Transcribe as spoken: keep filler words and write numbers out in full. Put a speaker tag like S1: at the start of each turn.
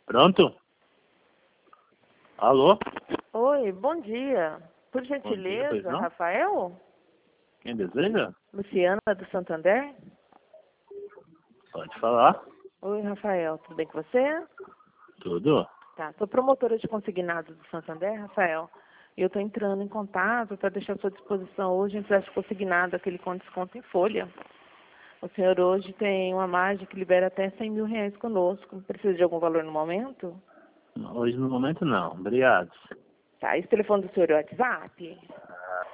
S1: Pronto? Alô?
S2: Oi, bom dia. Por
S1: dia,
S2: gentileza,
S1: pois não?
S2: Rafael?
S1: Quem deseja?
S2: Luciana do Santander?
S1: Pode falar.
S2: Oi, Rafael, tudo bem com você?
S1: Tudo?
S2: Tá, sou promotora de consignados do Santander, Rafael. E eu estou entrando em contato para deixar à sua disposição hoje em empréstimo consignado, aquele com desconto em folha. O senhor hoje tem uma margem que libera até cem mil reais conosco. Precisa de algum valor no momento?
S1: Hoje no momento não. Obrigado.
S2: Tá, esse telefone do senhor é o WhatsApp?